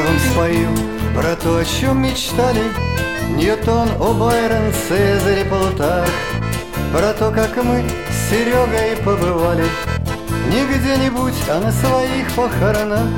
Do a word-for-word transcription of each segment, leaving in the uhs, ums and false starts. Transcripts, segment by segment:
вам спою про то, о чем мечтали Ньютон, О'Байрон, Цезарь и Плутарх, про то, как мы с Серегой побывали не где-нибудь, а на своих похоронах.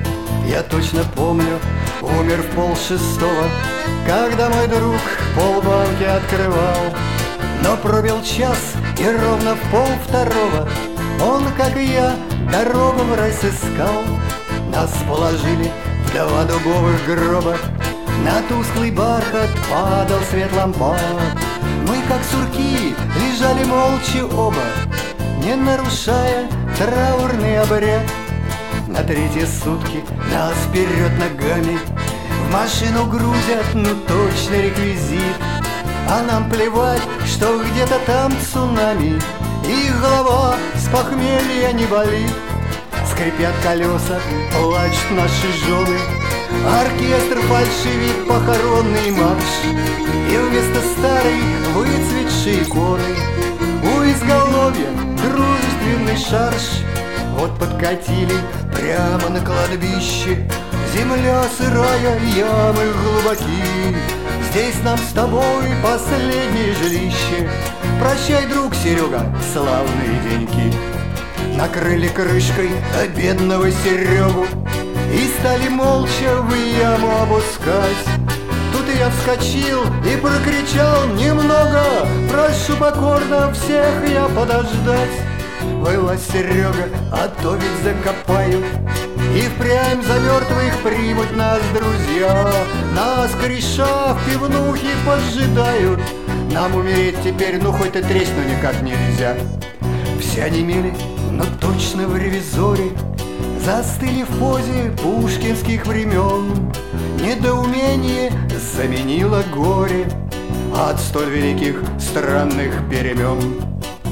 Я точно помню, умер в полшестого, когда мой друг полбанки открывал. Но пробил час, и ровно в полвторого он, как и я, дорогу в рай сыскал. Нас положили в два дубовых гроба, на тусклый бархат падал свет лампад. Мы, как сурки, лежали молча оба, не нарушая траурный обряд. На третьи сутки нас вперед ногами в машину грузят, ну точно реквизит. А нам плевать, что где-то там цунами, и голова с похмелья не болит. Скрипят колеса, плачут наши жены, оркестр фальшивит похоронный марш, и вместо старой выцветшей иконы у изголовья дружественный шарш. Вот подкатили прямо на кладбище, земля сырая, ямы глубоки. Здесь нам с тобой последнее жилище. Прощай, друг Серега, славные деньки. Накрыли крышкой бедного Серегу и стали молча в яму опускать. Тут я вскочил и прокричал немного: прошу покорно всех я подождать. Вылазь, Серега, а то ведь закопают, и впрямь за мертвых примут нас друзья. Нас кореша в пивнухе поджидают, нам умереть теперь, ну хоть и треснуть никак нельзя. Все онемели, но точно в ревизоре, застыли в позе пушкинских времен. Недоумение заменило горе от столь великих странных перемен.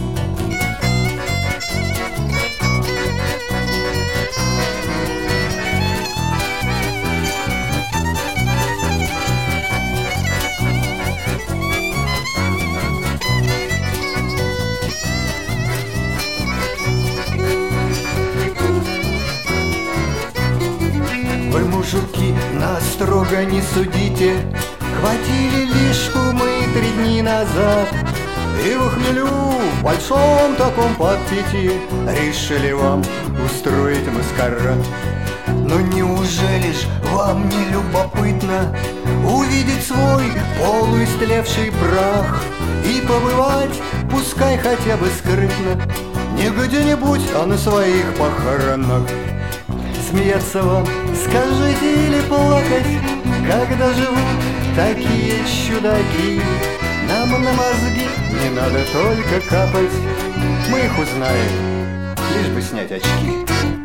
Вы, мужики, нас строго не судите, хватили лишку мы три дни назад, и в хмелю, в большом таком подпитии, решили вам устроить маскарад. Но неужели ж вам не любопытно увидеть свой полуистлевший прах и побывать, пускай хотя бы скрытно, не где-нибудь, а на своих похоронах? Смеяться вам, скажите, или плакать, когда живут такие чудаки? Нам на мозги не надо только капать, мы их узнаем, лишь бы снять очки.